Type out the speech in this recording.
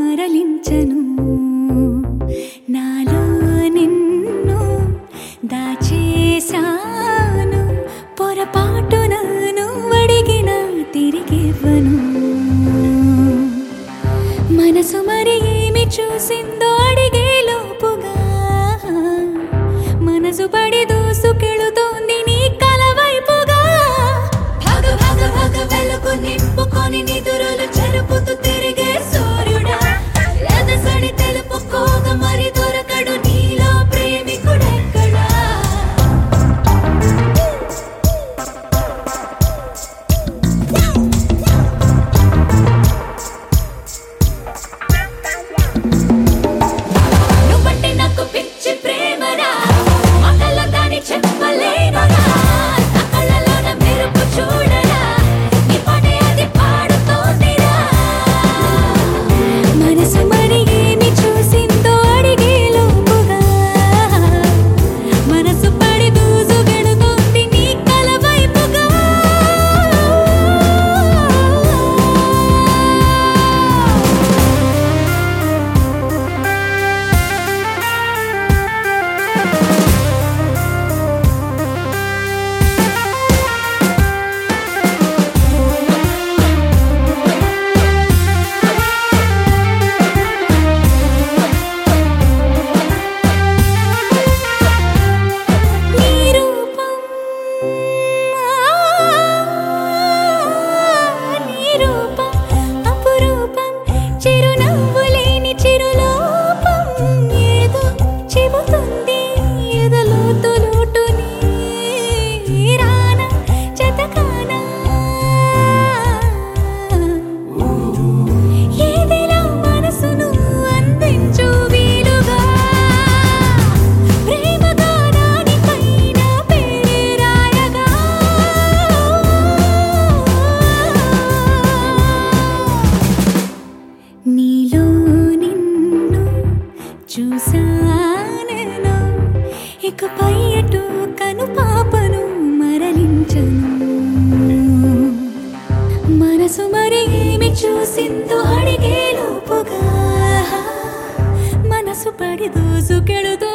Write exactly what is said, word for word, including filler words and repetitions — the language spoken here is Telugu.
మరలించను నాలో నిన్ను దాచేశాను పొరపాటున నువ్వడిగిన తిరిగివ్వను మనసు మరి ఏమి చూసిందో అడిగే లోపుగా మనసు పడి దూసుకెళుతోంది నీ కల వైపుగా భగ భగ భగ వెలుగు నింపుకొని నిదురులు చెరుపుతూ తిరిగే సూర్యుడా ఎదసడి తెలుపుకోగ మరి దొరకడు నీలో ప్రేమికుడెక్కడా నువ్వంటే నాకు పిచ్చి ప్రేమరా మాటల్లో దాన్ని చెప్పలేనురా నా కళ్ళలోన మెరుపు చూడరా నీ పాటే అది పాడుతోందిరా మనసు మరి ఏమి చూసిందో అడిగే లోపుగా మనసు పడి దూసుకెళుతోంది నీ కల వైపుగా నీ రూపం నీ రూపం అపురూపం చిరునవ్వు లేని చిరులోపం ఏదో చెబుతుంది ఎదలోతు లోటుని రానా జతకానా ఏదిలా మనసును అందించు వీలుగా ప్రేమగా దానిపైన పేరే రాయగా నీలో నిన్ను చూసానెను ఇకపై అటు కను పాపను మరలించను మనసు మరి ఏమి చూసిందో అడిగే లోపుగా మనసు పడి దూసుకెళుతూ